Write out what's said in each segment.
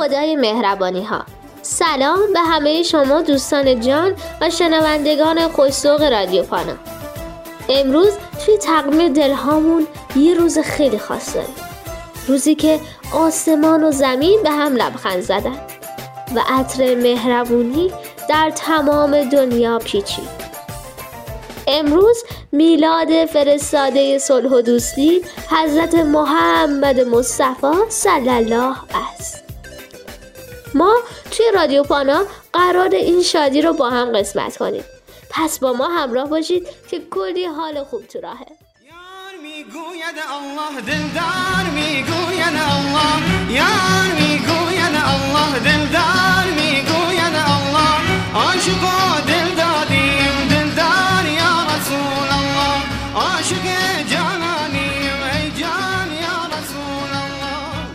خدای مهربانی ها. سلام به همه شما دوستان جان و شنوندگان خوش‌ذوق رادیو پانا. امروز توی تقویم دلهامون یه روز خیلی خاص داریم. روزی که آسمان و زمین به هم لبخند زدن و عطر مهربونی در تمام دنیا پیچید. امروز میلاد فرستاده صلح و دوستی حضرت محمد مصطفی صلی الله است. ما توی رادیو پانا قرار این شادی رو با هم قسمت کنیم. پس با ما همراه باشید که کلی حال خوب تو راهه. یار میگوید الله دلدار میگوید الله، یار میگوید الله دلدار میگوید الله، عاشق و دل دادیم دلدار یا رسول الله، عاشق جانانیم ای جان یا رسول الله.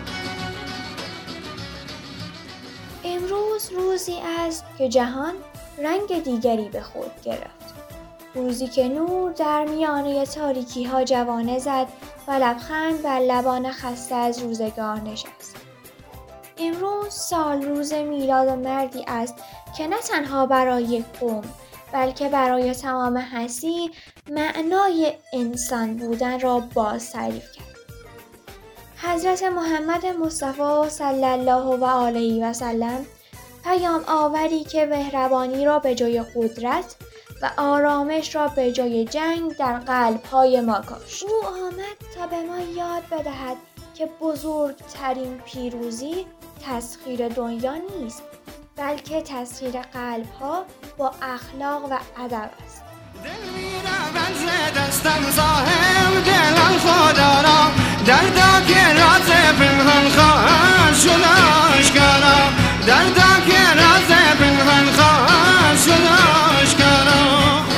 امروز روزی است که جهان رنگ دیگری به خود گرفت. روزی که نور در میانه تاریکی ها جوانه زد و لبخند بر لبان خسته از روزگار نشست. امروز سال روز میلاد مردی است که نه تنها برای یک قوم بلکه برای تمام هستی معنای انسان بودن را باز تعریف کرد. حضرت محمد مصطفی صلی الله و آله و سلم پیام آوری که مهربانی را به جای قدرت و آرامش را به جای جنگ در قلب‌های ما کاشت. او آمد تا به ما یاد بدهد که بزرگترین پیروزی تسخیر دنیا نیست، بلکه تسخیر قلب‌ها با اخلاق و ادب است. دل می‌روم ز دستم صاحب دلم خدا را، دردا که راز پنهان خواهد شد آشکارا، دردا که راز پنهان خواهد شد آشکارا.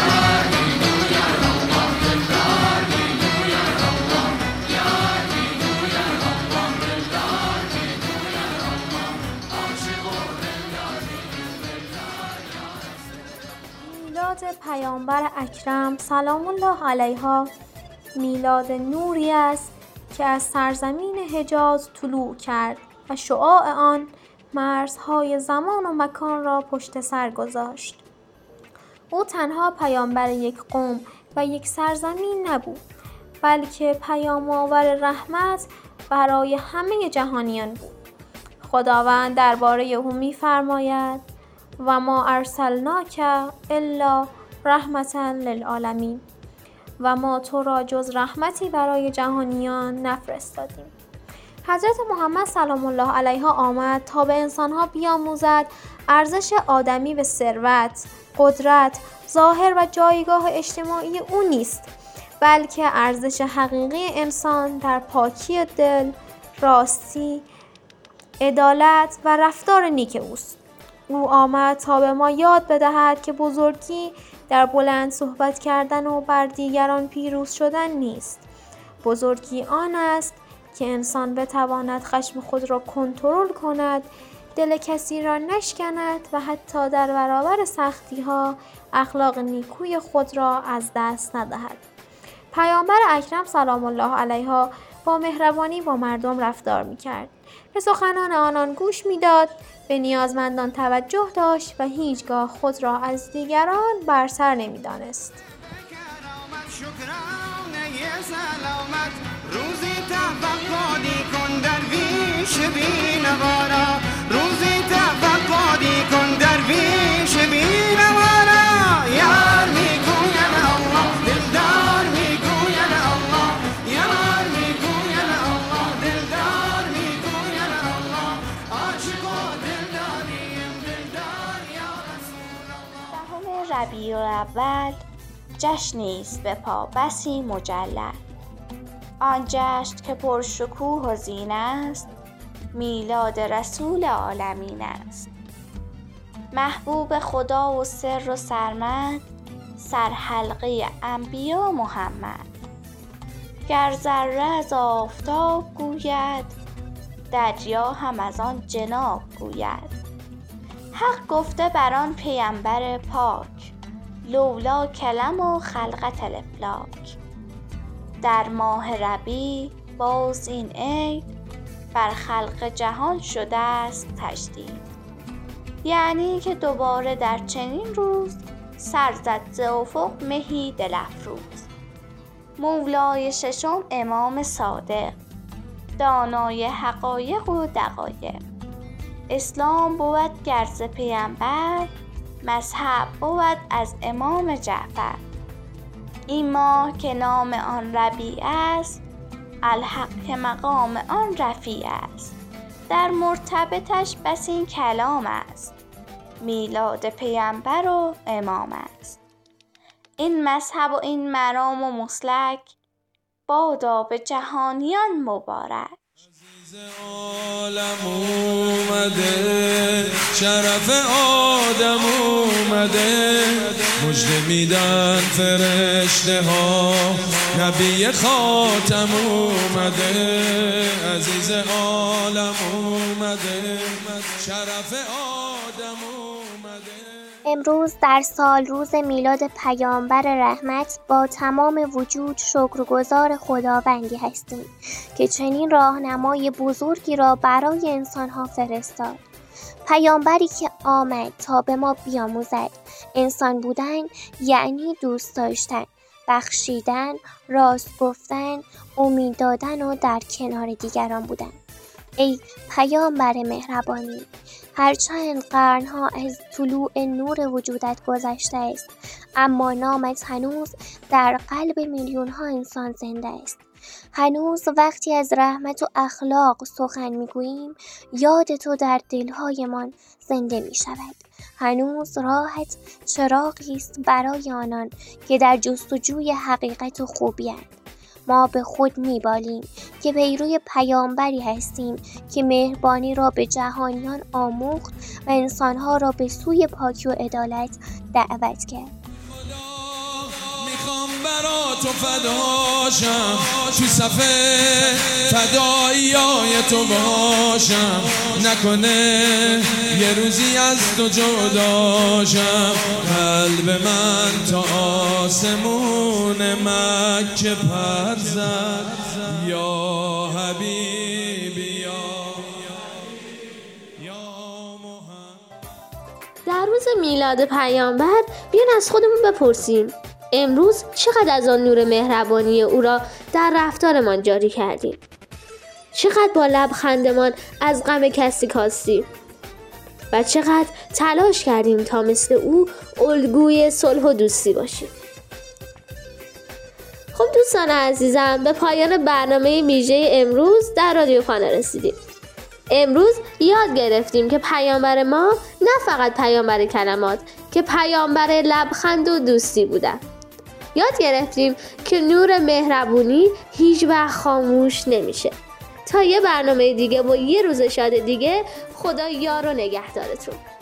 میلاد پیامبر اکرم سلام الله علیها میلاد نوری است که از سرزمین حجاز طلوع کرد و شعاع آن مرزهای زمان و مکان را پشت سر گذاشت. او تنها پیامبر یک قوم و یک سرزمین نبود، بلکه پیام آور رحمت برای همه جهانیان بود. خداوند درباره او می‌فرماید و ما ارسلناک الا رحمتا للعالمین، و ما تو را جز رحمتی برای جهانیان نفرستادیم. حضرت محمد سلام الله علیها آمد تا به انسانها بیاموزد ارزش آدمی به ثروت، قدرت، ظاهر و جایگاه اجتماعی او نیست، بلکه ارزش حقیقی انسان در پاکی دل، راستی، عدالت و رفتار نیک اوست. او آمد تا به ما یاد بدهد که بزرگی در بلند صحبت کردن و بر دیگران پیروز شدن نیست. بزرگی آن است که انسان بتواند خشم خود را کنترل کند، دل کسی را نشکند و حتی در برابر سختی‌ها اخلاق نیکوی خود را از دست ندهد. پیامبر اکرم سلام الله علیها با مهربانی با مردم رفتار می‌کرد. به سخنان آنان گوش می‌داد، به نیازمندان توجه داشت و هیچگاه خود را از دیگران برتر نمی‌دانست. روزی تفقدی کن درویش بی‌نوارا، روزی تفقدی کن درویش بی‌نوارا. یار میگوید الله دلدار میگوید الله، یار میگوید الله دلدار میگوید الله، عاشق و دلداریم دلدار یا رسول الله. دهم ربیع الاول جشنی است به پا بسی مجلل، آن جشن که پرشکوه و زینه است، میلاد رسول عالمین است. محبوب خدا و سر و سرمد، سرحلقه انبیا محمد. گر ذره از آفتاب گوید، دریا هم از آن جناب گوید. حق گفته بر آن پیامبر پاک، لولا کلم و خلقت الافلاک. در ماه ربیع باز این عید، بر خلق جهان شده است تجدید. یعنی که دوباره در چنین روز سر زد ز افق مهی دل افروز. مولای ششم امام صادق، دانای حقایق و دقایق. اسلام بود گر ز پیامبر، مذهب بود از امام جعفر. این ماه که نام آن ربیع است، الحق که مقام آن رفیع است. در مرتبطش بس این کلام است، میلاد پیامبر و امام است. این مذهب و این مرام و مسلک، بادا به جهانیان مبارک. عالم اومده، شرف آدم اومده، مژده میدن فرشته ها، نبی خاتم اومده. عزیز عالم اومده، شرف آدم اومده. امروز در سال روز میلاد پیامبر رحمت با تمام وجود شکرگزار خداوندی هستیم که چنین راهنمای بزرگی را برای انسانها فرستاد. پیامبری که آمد تا به ما بیاموزد انسان بودن یعنی دوست داشتن، بخشیدن، راست گفتن، امید دادن و در کنار دیگران بودن. ای پیامبر مهربانی، هرچند قرنها از طلوع نور وجودت گذشته است، اما نامت هنوز در قلب میلیون‌ها انسان زنده است. هنوز وقتی از رحمت و اخلاق سخن میگوییم، یاد تو در دلهایمان زنده می شود. هنوز راحت چراغی است برای آنان که در جستجوی حقیقت و خوبی‌اند. ما به خود می‌بالیم که پیروی پیامبری هستیم که مهربانی را به جهانیان آموخت و انسانها را به سوی پاکی و عدالت دعوت کرد. میخوام برا تو فداشم، تو صفه فداییای تو باشم، نکنه یه روزی از تو جداشم. قلب من تا آسمون مکه پر زد، یا حبیبی یا محمد. در روز میلاد پیامبر بیاین از خودمون بپرسیم امروز چقدر از آن نور مهربانی او را در رفتارمان جاری کردیم؟ چقدر با لبخندمان از غم کسی کاستیم؟ و چقدر تلاش کردیم تا مثل او الگوی صلح و دوستی باشیم؟ خب دوستان عزیزم، به پایان برنامه ویژه امروز در رادیو فانا رسیدیم. امروز یاد گرفتیم که پیامبر ما نه فقط پیامبر کلمات، که پیامبر لبخند و دوستی بودن. یاد گرفتیم که نور مهربونی هیچ وقت خاموش نمیشه. تا یه برنامه دیگه و یه روز شاد دیگه، خدا یار و نگهدارتون.